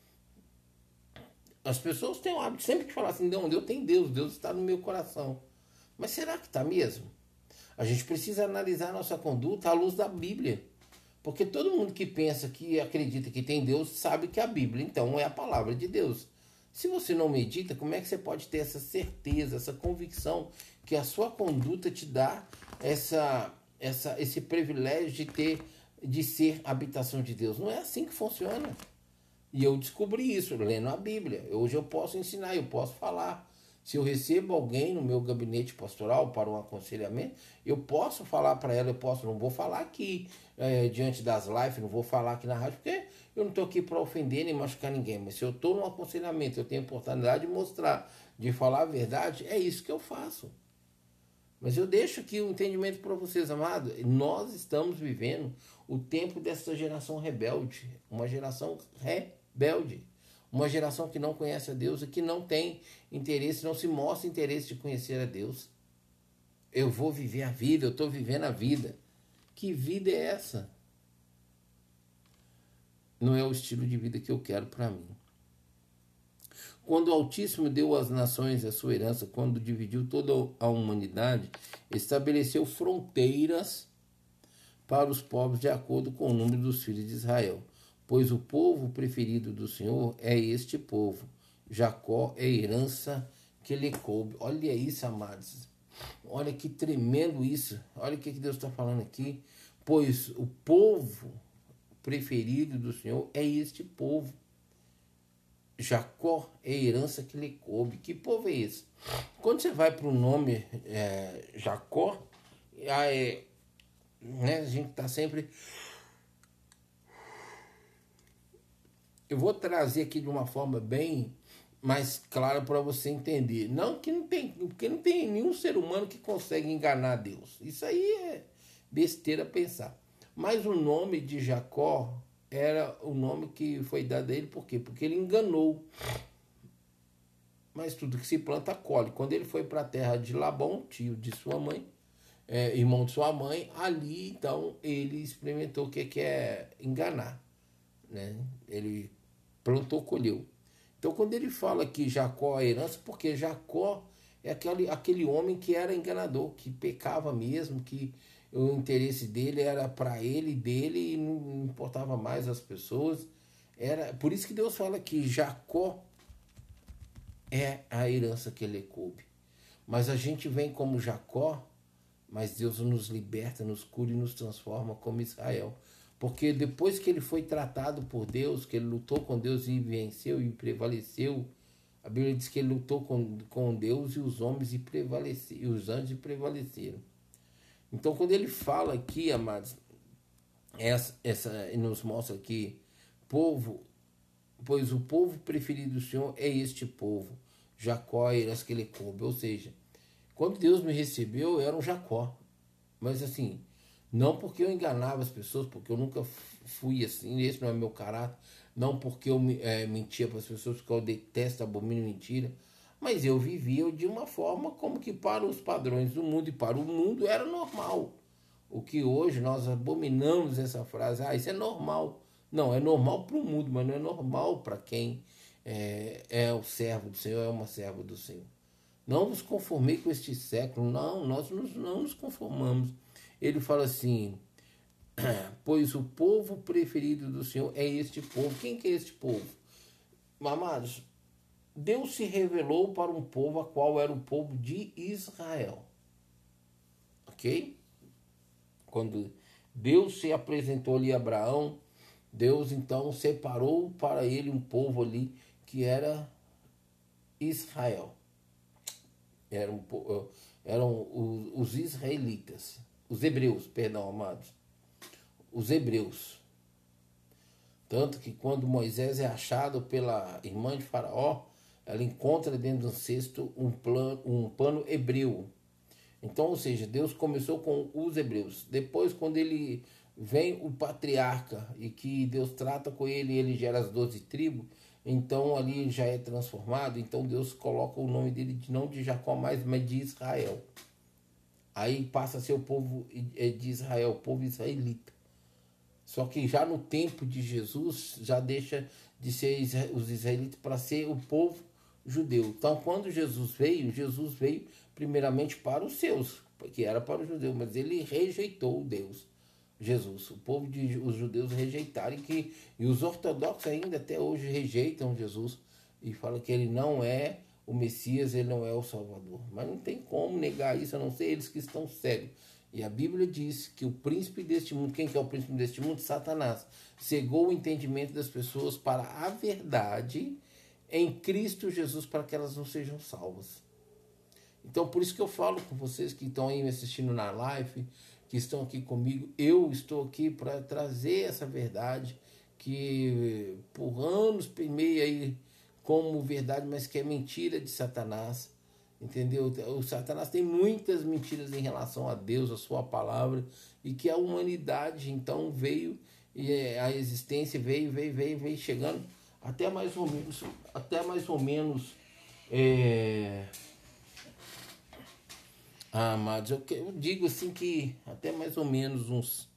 As pessoas têm o hábito sempre de falar assim: não, eu tenho Deus, Deus está no meu coração. Mas será que está mesmo? A gente precisa analisar nossa conduta à luz da Bíblia. Porque todo mundo que pensa, que acredita que tem Deus, sabe que a Bíblia, então, é a palavra de Deus. Se você não medita, como é que você pode ter essa certeza, essa convicção que a sua conduta te dá esse privilégio de ser habitação de Deus? Não é assim que funciona. E eu descobri isso lendo a Bíblia. Hoje eu posso ensinar, eu posso falar. Se eu recebo alguém no meu gabinete pastoral para um aconselhamento, eu posso falar para ela, não vou falar aqui diante das lives, não vou falar aqui na rádio, porque eu não estou aqui para ofender nem machucar ninguém. Mas se eu estou num aconselhamento, eu tenho a oportunidade de mostrar, de falar a verdade, é isso que eu faço. Mas eu deixo aqui um entendimento para vocês, amados. Nós estamos vivendo o tempo dessa geração rebelde, uma geração rebelde. Uma geração que não conhece a Deus e que não tem interesse, não se mostra interesse de conhecer a Deus. Eu vou viver a vida, eu estou vivendo a vida. Que vida é essa? Não é o estilo de vida que eu quero para mim. Quando o Altíssimo deu às nações a sua herança, quando dividiu toda a humanidade, estabeleceu fronteiras para os povos de acordo com o número dos filhos de Israel. Pois o povo preferido do Senhor é este povo. Jacó é a herança que lhe coube. Olha isso, amados. Olha que tremendo isso. Olha o que Deus está falando aqui. Pois o povo preferido do Senhor é este povo. Jacó é a herança que lhe coube. Que povo é esse? Quando você vai para o nome Jacó, a gente está sempre... Eu vou trazer aqui de uma forma bem mais clara para você entender. Porque não tem nenhum ser humano que consegue enganar Deus. Isso aí é besteira pensar. Mas o nome de Jacó era o nome que foi dado a ele, por quê? Porque ele enganou. Mas tudo que se planta colhe. Quando ele foi para a terra de Labão, tio de sua mãe, irmão de sua mãe, ali então ele experimentou o que é enganar, né? Ele plantou, colheu. Então, quando ele fala que Jacó é herança, porque Jacó é aquele homem que era enganador, que pecava mesmo, que o interesse dele era para ele, dele, e não importava mais as pessoas. Por isso que Deus fala que Jacó é a herança que ele coube. Mas a gente vem como Jacó, mas Deus nos liberta, nos cura e nos transforma como Israel. Porque depois que ele foi tratado por Deus, que ele lutou com Deus e venceu e prevaleceu, a Bíblia diz que ele lutou com Deus e os homens e os anjos prevaleceram. Então, quando ele fala aqui, amados, nos mostra aqui, pois o povo preferido do Senhor é este povo, Jacó, a herança que ele coube. Ou seja, quando Deus me recebeu, eu era um Jacó. Mas assim, não porque eu enganava as pessoas, porque eu nunca fui assim, esse não é meu caráter. Não porque eu mentia para as pessoas, porque eu detesto, abomino mentira. Mas eu vivia de uma forma como que para os padrões do mundo e para o mundo era normal. O que hoje nós abominamos essa frase, isso é normal. Não, é normal para o mundo, mas não é normal para quem é o servo do Senhor, é uma serva do Senhor. Não vos conformei com este século, não, nós não nos conformamos. Ele fala assim, pois o povo preferido do Senhor é este povo. Quem que é este povo? Amados, Deus se revelou para um povo a qual era o povo de Israel. Ok? Quando Deus se apresentou ali a Abraão, Deus então separou para ele um povo ali que era Israel. Eram os israelitas, os hebreus, perdão, amados. Os hebreus. Tanto que quando Moisés é achado pela irmã de Faraó, ela encontra dentro do cesto um pano hebreu. Então, ou seja, Deus começou com os hebreus. Depois, quando ele vem o patriarca e que Deus trata com ele, ele gera as 12 tribos, então ali já é transformado. Então Deus coloca o nome dele não de Jacó mais, mas de Israel. Aí passa a ser o povo de Israel, o povo israelita. Só que já no tempo de Jesus, já deixa de ser os israelitas para ser o povo judeu. Então, quando Jesus veio primeiramente para os seus, que era para os judeus, mas ele rejeitou Deus, Jesus. Os judeus rejeitaram e os ortodoxos ainda até hoje rejeitam Jesus e falam que ele não é o Messias, ele não é o Salvador. Mas não tem como negar isso, a não ser eles que estão cegos. E a Bíblia diz que o príncipe deste mundo, quem que é o príncipe deste mundo? Satanás. Cegou o entendimento das pessoas para a verdade em Cristo Jesus, para que elas não sejam salvas. Então, por isso que eu falo com vocês que estão aí me assistindo na live, que estão aqui comigo, eu estou aqui para trazer essa verdade que por anos permeia aí como verdade, mas que é mentira de Satanás. Entendeu? O Satanás tem muitas mentiras em relação a Deus, a sua palavra, e que a humanidade então veio, e a existência veio chegando até mais ou menos amados, eu digo assim que até mais ou menos uns...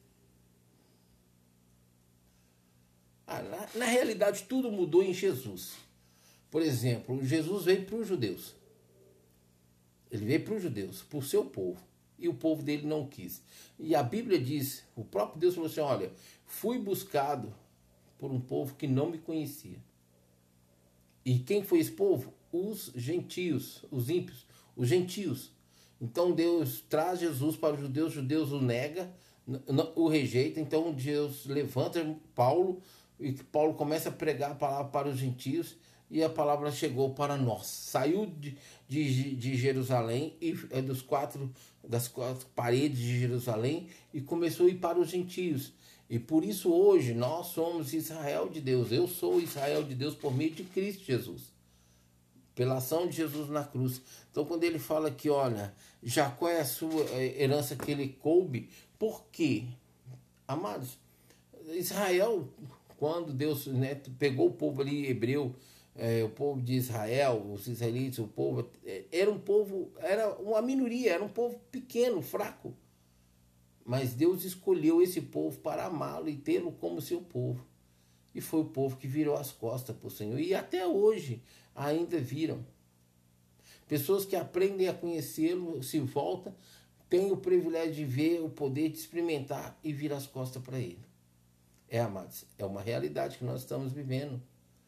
na realidade tudo mudou em Jesus. Por exemplo, Jesus veio para os judeus. Ele veio para os judeus, para o seu povo. E o povo dele não quis. E a Bíblia diz, o próprio Deus falou assim, olha, fui buscado por um povo que não me conhecia. E quem foi esse povo? Os gentios, os ímpios, os gentios. Então Deus traz Jesus para os judeus o nega, o rejeita. Então Deus levanta Paulo, e Paulo começa a pregar a palavra para os gentios, e a palavra chegou para nós. Saiu de Jerusalém, e das quatro paredes de Jerusalém, e começou a ir para os gentios. E por isso hoje nós somos Israel de Deus. Eu sou Israel de Deus por meio de Cristo Jesus, pela ação de Jesus na cruz. Então quando ele fala que, olha, Jacó é a sua herança que ele coube, por quê? Amados, Israel, quando Deus, né, pegou o povo ali hebreu, o povo de Israel, os israelitas, o povo, era uma minoria, era um povo pequeno, fraco. Mas Deus escolheu esse povo para amá-lo e tê-lo como seu povo. E foi o povo que virou as costas para o Senhor. E até hoje ainda viram. Pessoas que aprendem a conhecê-lo, se voltam, têm o privilégio de ver, o poder de experimentar e virar as costas para ele. Amados, é uma realidade que nós estamos vivendo.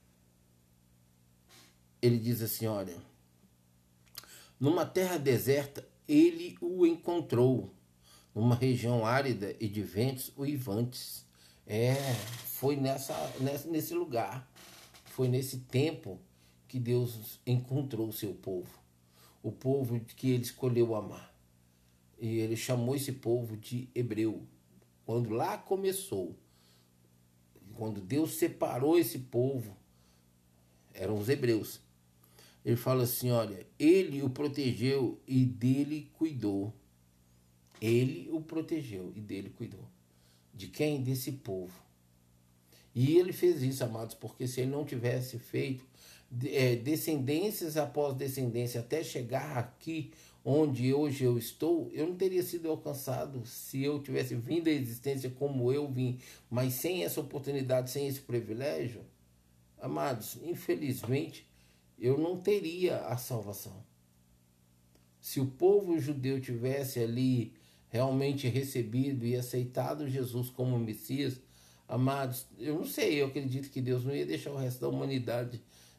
Ele diz assim, olha, numa terra deserta ele o encontrou, numa região árida e de ventos uivantes. Foi nesse lugar, foi nesse tempo que Deus encontrou o seu povo, o povo que ele escolheu amar. E ele chamou esse povo de hebreu. Quando lá começou, quando Deus separou esse povo, eram os hebreus. Ele fala assim, olha, ele o protegeu e dele cuidou. Ele o protegeu e dele cuidou. De quem? Desse povo. E ele fez isso, amados, porque se ele não tivesse feito descendências após descendência até chegar aqui onde hoje eu estou, eu não teria sido alcançado se eu tivesse vindo à existência como eu vim. Mas sem essa oportunidade, sem esse privilégio, amados, infelizmente, eu não teria a salvação. Se o povo judeu tivesse ali realmente recebido e aceitado Jesus como Messias, amados, eu não sei, eu acredito que Deus não ia deixar o resto da humanidade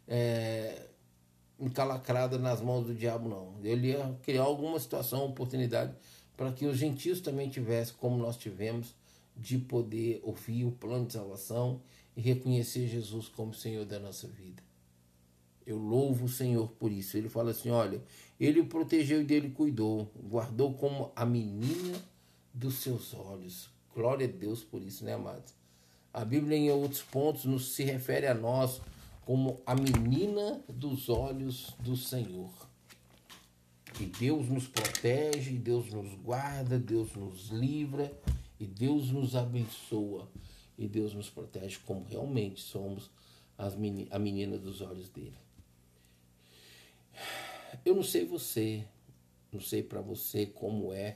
encalacrada nas mãos do diabo, não. Ele ia criar alguma situação, oportunidade, para que os gentios também tivessem, como nós tivemos, de poder ouvir o plano de salvação e reconhecer Jesus como Senhor da nossa vida. Eu louvo o Senhor por isso. Ele fala assim, olha, ele o protegeu e dele cuidou, guardou como a menina dos seus olhos. Glória a Deus por isso, né, amados? A Bíblia, em outros pontos, nos se refere a nós como a menina dos olhos do Senhor. E Deus nos protege, Deus nos guarda, Deus nos livra, e Deus nos abençoa, e Deus nos protege como realmente somos a menina dos olhos dele. Eu não sei você, não sei para você como é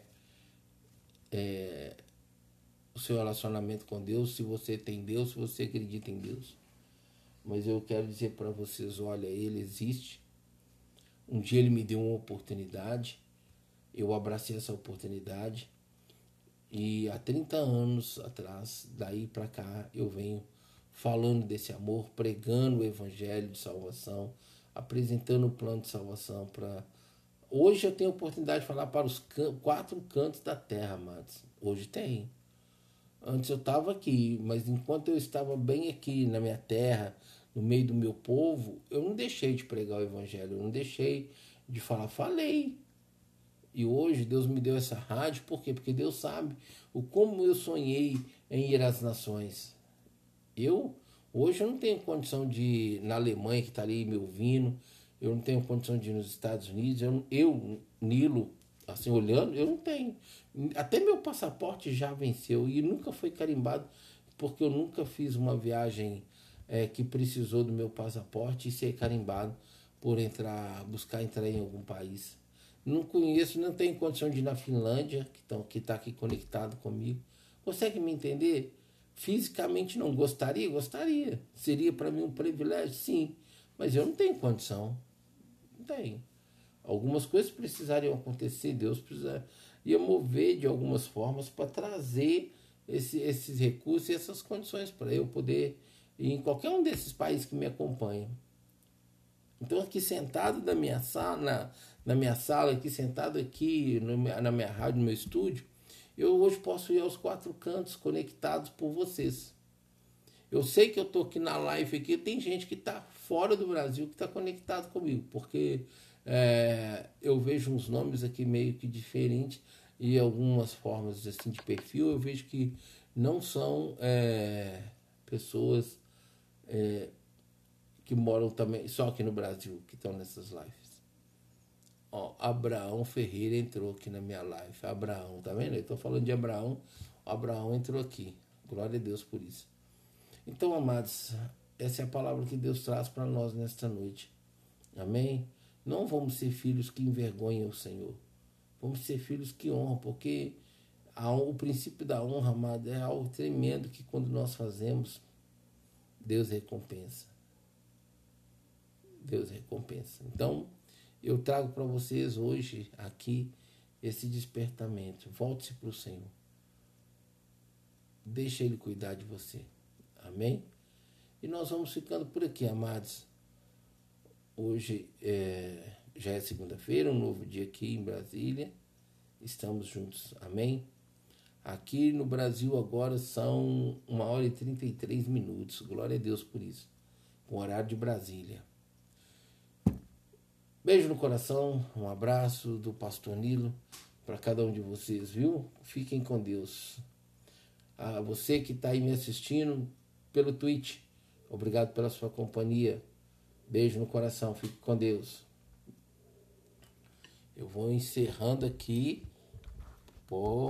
o seu relacionamento com Deus, se você tem Deus, se você acredita em Deus. Mas eu quero dizer para vocês, olha, ele existe. Um dia ele me deu uma oportunidade, eu abracei essa oportunidade e há 30 anos atrás, daí para cá, eu venho falando desse amor, pregando o evangelho de salvação, apresentando o plano de salvação para... Hoje eu tenho a oportunidade de falar para os 4 cantos da terra, amados. Hoje tem. Antes eu estava aqui, mas enquanto eu estava bem aqui na minha terra, no meio do meu povo, eu não deixei de pregar o evangelho, eu não deixei de falar, falei. E hoje Deus me deu essa rádio, por quê? Porque Deus sabe o como eu sonhei em ir às nações. Hoje eu não tenho condição de ir na Alemanha, que está ali me ouvindo, eu não tenho condição de ir nos Estados Unidos, Nilo, assim, olhando, eu não tenho. Até meu passaporte já venceu e nunca foi carimbado, porque eu nunca fiz uma viagem que precisou do meu passaporte e ser carimbado por buscar entrar em algum país. Não conheço, não tenho condição de ir na Finlândia, que está aqui conectado comigo. Consegue me entender? Fisicamente não gostaria? Gostaria. Seria para mim um privilégio? Sim. Mas eu não tenho condição. Não tenho. Algumas coisas precisariam acontecer, Deus ia mover de algumas formas para trazer esses recursos e essas condições para eu poder ir em qualquer um desses países que me acompanham. Então aqui sentado na minha sala, aqui sentado aqui na minha rádio, no meu estúdio, eu hoje posso ir aos 4 cantos conectados por vocês. Eu sei que eu estou aqui na live aqui, tem gente que está fora do Brasil que está conectado comigo, porque eu vejo uns nomes aqui meio que diferentes e algumas formas assim de perfil, eu vejo que não são pessoas que moram também só aqui no Brasil, que estão nessas lives. Ó, Abraão Ferreira entrou aqui na minha live. Abraão, tá vendo? Eu estou falando de Abraão. Abraão entrou aqui. Glória a Deus por isso. Então, amados, essa é a palavra que Deus traz para nós nesta noite. Amém? Não vamos ser filhos que envergonham o Senhor. Vamos ser filhos que honram, porque o princípio da honra, amado, é algo tremendo que quando nós fazemos, Deus recompensa. Deus recompensa. Então, eu trago para vocês hoje aqui esse despertamento. Volte-se para o Senhor. Deixa Ele cuidar de você. Amém? E nós vamos ficando por aqui, amados. Hoje já é segunda-feira, um novo dia aqui em Brasília. Estamos juntos. Amém? Aqui no Brasil agora são 1h33. Glória a Deus por isso. Com o horário de Brasília. Beijo no coração, um abraço do Pastor Nilo para cada um de vocês, viu? Fiquem com Deus. A você que está aí me assistindo pelo Twitch, obrigado pela sua companhia. Beijo no coração, fique com Deus. Eu vou encerrando aqui.